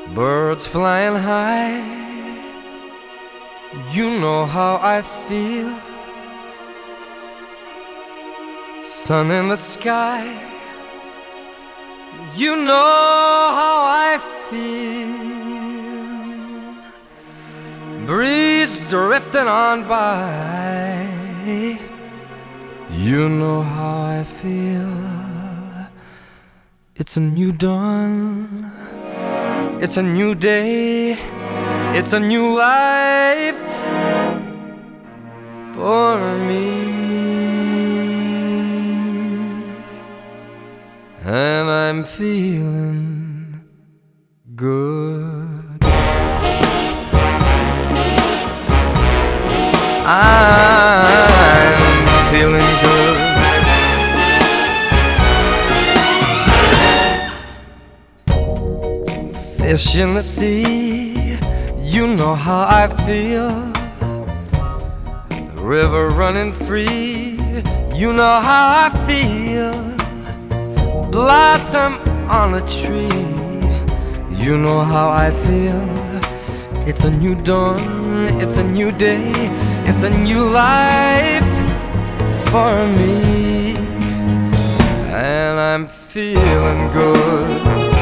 Birds flying high, you know how I feel. Sun in the sky, you know how I feel. Breeze drifting on by, you know how I feel. It's a new dawn, it's a new day, it's a new life for me. And I'm feeling good. I'm feeling good. Fish in the sea, you know how I feel. The river running free, you know how I feel. Blossom on a tree, you know how I feel. It's a new dawn, it's a new day, it's a new life for me. And I'm feeling good.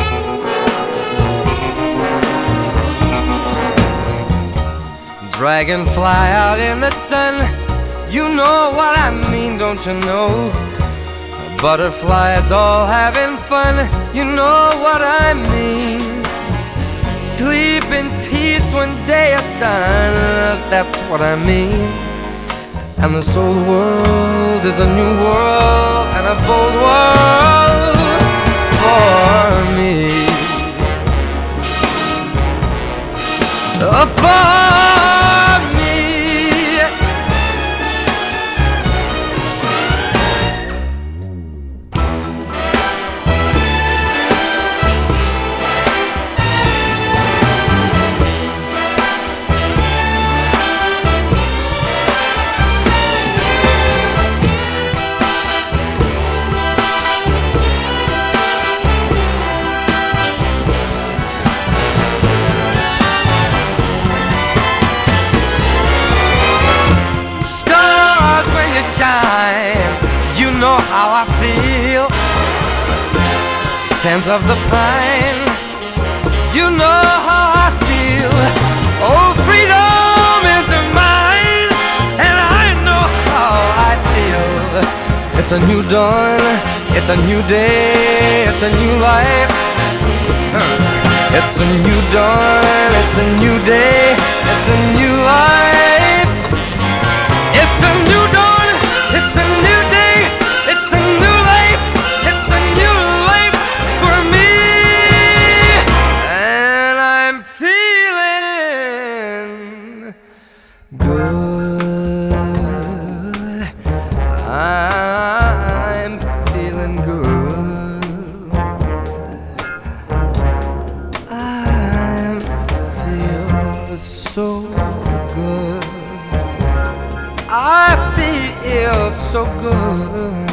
Dragonfly out in the sun, you know what I mean, don't you know? Butterflies all having fun, you know what I mean. Sleep in peace when day is done, that's what I mean. And this old world is a new world and a bold world for me. For me. Shine, you know how I feel. Scent of the pine, you know how I feel. Oh, freedom is mine, and I know how I feel. It's a new dawn, it's a new day, it's a new life. It's a new dawn, it's a new day, it's a new life. It's a new dawn, it's a new day, it's a new life, it's a new life for me. And I'm feeling good. I'm feeling good. I feel so good. I feel so good.